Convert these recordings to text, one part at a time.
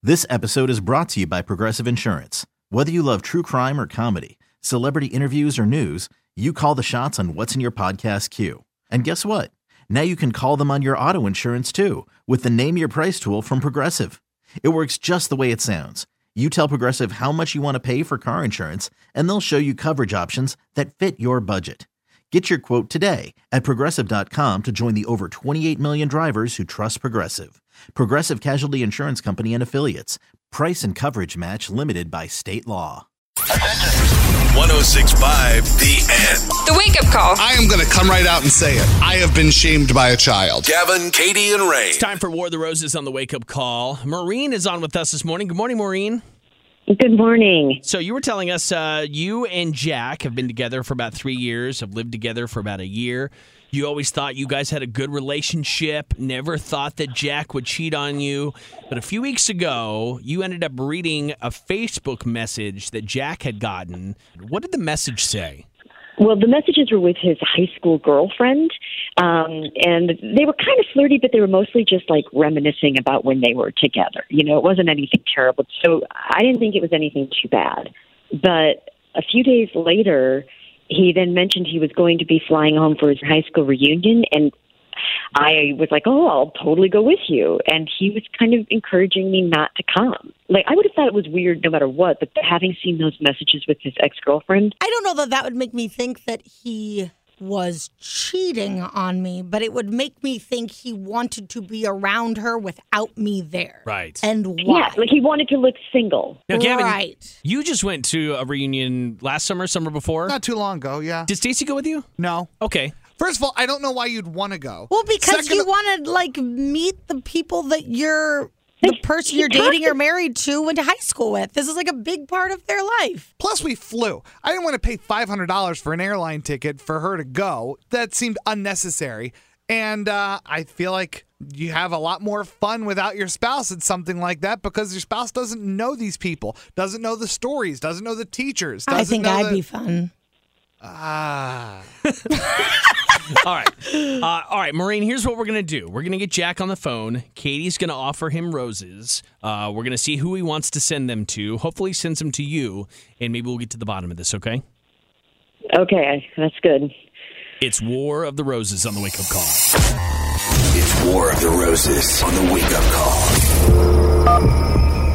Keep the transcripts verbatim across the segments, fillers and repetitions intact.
This episode is brought to you by Progressive Insurance. Whether you love true crime or comedy, celebrity interviews or news, you call the shots on what's in your podcast queue. And guess what? Now you can call them on your auto insurance too with the Name Your Price tool from Progressive. It works just the way it sounds. You tell Progressive how much you want to pay for car insurance, and they'll show you coverage options that fit your budget. Get your quote today at Progressive dot com to join the over twenty-eight million drivers who trust Progressive. Progressive Casualty Insurance Company and Affiliates. Price and coverage match limited by state law. one oh six point five The End. The wake-up call. I am going to come right out and say it. I have been shamed by a child. Gavin, Katie, and Ray. It's time for War of the Roses on the wake-up call. Maureen is on with us this morning. Good morning, Maureen. Good morning. So you were telling us uh, you and Jack have been together for about three years, have lived together for about a year. You always thought you guys had a good relationship, never thought that Jack would cheat on you. But a few weeks ago, you ended up reading a Facebook message that Jack had gotten. What did the message say? Well, the messages were with his high school girlfriend, um, and they were kind of flirty, but they were mostly just like reminiscing about when they were together. You know, it wasn't anything terrible. So I didn't think it was anything too bad. But a few days later, he then mentioned he was going to be flying home for his high school reunion, and I was like, oh, I'll totally go with you. And he was kind of encouraging me not to come. Like, I would have thought it was weird no matter what, but having seen those messages with his ex-girlfriend. I don't know that that would make me think that he was cheating on me, but it would make me think he wanted to be around her without me there. Right. And why? Yeah, like he wanted to look single. Now, Gavin, right. you just went to a reunion last summer, summer before. Not too long ago, yeah. Did Stacy go with you? No. Okay. First of all, I don't know why you'd want to go. Well, because Second, you want to, like, meet the people that you're, the person you're dating or married to, went to high school with. This is, like, a big part of their life. Plus, we flew. I didn't want to pay five hundred dollars for an airline ticket for her to go. That seemed unnecessary. And uh, I feel like you have a lot more fun without your spouse at something like that because your spouse doesn't know these people, doesn't know the stories, doesn't know the teachers. Doesn't I think know I'd the... be fun. Ah. All right. Uh, all right, Maureen, here's what we're going to do. We're going to get Jack on the phone. Katie's going to offer him roses. Uh, we're going to see who he wants to send them to. Hopefully he sends them to you, and maybe we'll get to the bottom of this, okay? Okay, that's good. It's War of the Roses on the Wake Up Call. It's War of the Roses on the Wake Up Call.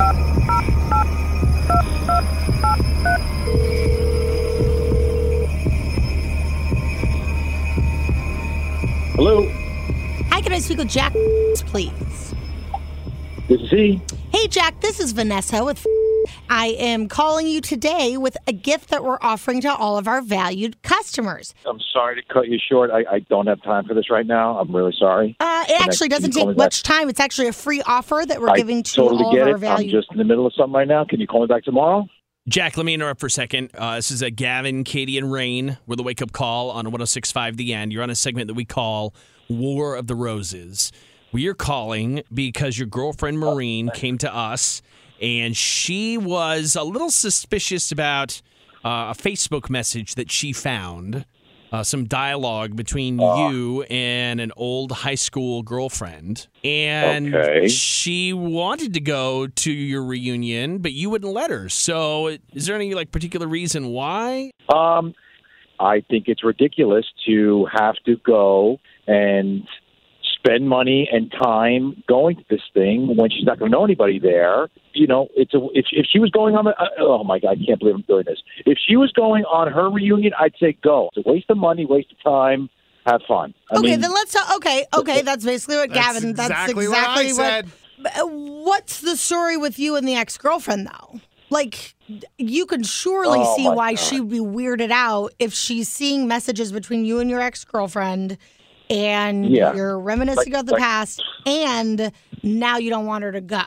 Hello, Hi, can I speak with Jack, please? this is he. Hey, Jack, this is Vanessa with I am calling you today with a gift that we're offering to all of our valued customers. I'm sorry to cut you short. I, I don't have time for this right now. I'm really sorry. Uh, it Can I- actually can doesn't you call take me much time. It's actually a free offer that we're I giving to totally all get of it. our valued. I'm just in the middle of something right now. Can you call me back tomorrow? Jack, let me interrupt for a second. Uh, this is a Gavin, Katie, and Rain. We're the Wake Up Call on one oh six point five The End. You're on a segment that we call War of the Roses. We are calling because your girlfriend Maureen came to us, and she was a little suspicious about uh, a Facebook message that she found, uh, some dialogue between you and an old high school girlfriend. And Okay. she wanted to go to your reunion, but you wouldn't let her. So is there any like particular reason why? Um, I think it's ridiculous to have to go and spend money and time going to this thing when she's not going to know anybody there. You know, it's a, if, if she was going on, the, uh, oh my God, I can't believe I'm doing this. If she was going on her reunion, I'd say go. It's a waste of money, waste of time. Have fun. I okay, mean, then let's talk. Okay, okay, that's basically what That's Gavin. That's exactly exactly what I said. But, uh, what's the story with you and the ex-girlfriend, though? Like, you can surely Oh, see my why God. she'd be weirded out if she's seeing messages between you and your ex-girlfriend, and Yeah. you're reminiscing Like- of the like- past, and now you don't want her to go.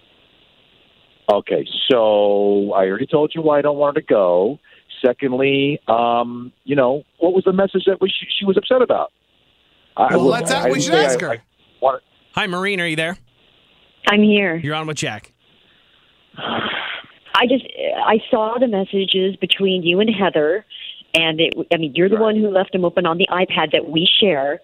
Okay, so I already told you why I don't want her to go. Secondly, um, you know, what was the message that we, she, she was upset about? I, Well, look, let's a- I we didn't should say ask I- her. I want- Hi, Maureen, are you there? I'm here. You're on with Jack. I just, I saw the messages between you and Heather, and it, I mean, you're the Right. one who left them open on the iPad that we share.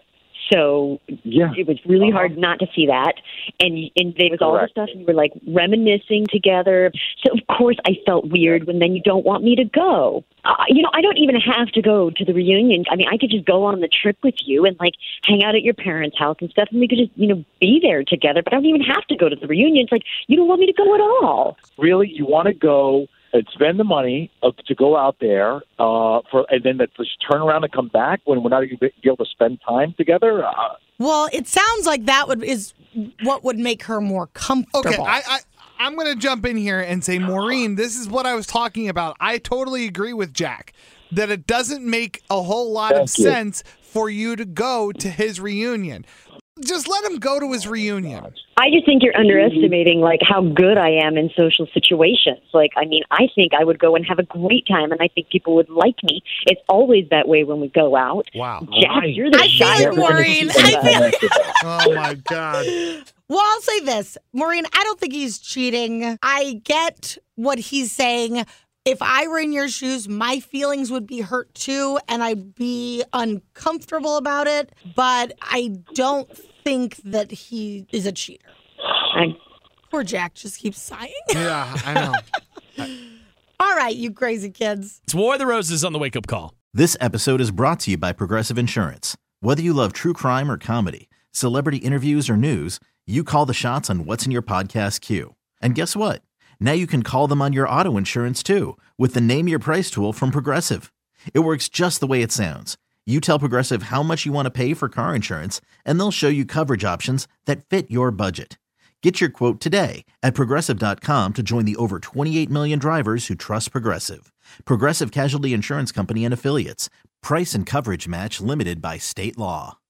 So Yeah. it was really Uh-huh. hard not to see that. And and there was all Correct. the stuff, and you were like reminiscing together. So of course I felt weird when then you don't want me to go. Uh, you know, I don't even have to go to the reunion. I mean, I could just go on the trip with you and like hang out at your parents' house and stuff, and we could just, you know, be there together. But I don't even have to go to the reunion. It's like, you don't want me to go at all. Really, you want to go and spend the money uh, to go out there uh, for, and then that just turn around and come back when we're not going to be able to spend time together? Uh, Well, it sounds like that would is what would make her more comfortable. Okay, I, I I'm going to jump in here and say, Maureen, this is what I was talking about. I totally agree with Jack that it doesn't make a whole lot of Thank you. sense for you to go to his reunion. Just let him go to his reunion. I just think you're underestimating like how good I am in social situations. Like, I mean, I think I would go and have a great time, and I think people would like me. It's always that way when we go out. Wow. Jack, Right. you're the I feel shy it, Maureen. I feel Oh, my God. Well, I'll say this, Maureen, I don't think he's cheating. I get what he's saying. If I were in your shoes, my feelings would be hurt too, and I'd be uncomfortable about it. But I don't think that he is a cheater. I, Poor Jack just keeps sighing. Yeah, I know. All right, you crazy kids. It's War of the Roses on the Wake Up Call. This episode is brought to you by Progressive Insurance. Whether you love true crime or comedy, celebrity interviews or news, you call the shots on what's in your podcast queue. And guess what? Now you can call them on your auto insurance too with the Name Your Price tool from Progressive. It works just the way it sounds. You tell Progressive how much you want to pay for car insurance, and they'll show you coverage options that fit your budget. Get your quote today at Progressive dot com to join the over twenty-eight million drivers who trust Progressive. Progressive Casualty Insurance Company and Affiliates. Price and coverage match limited by state law.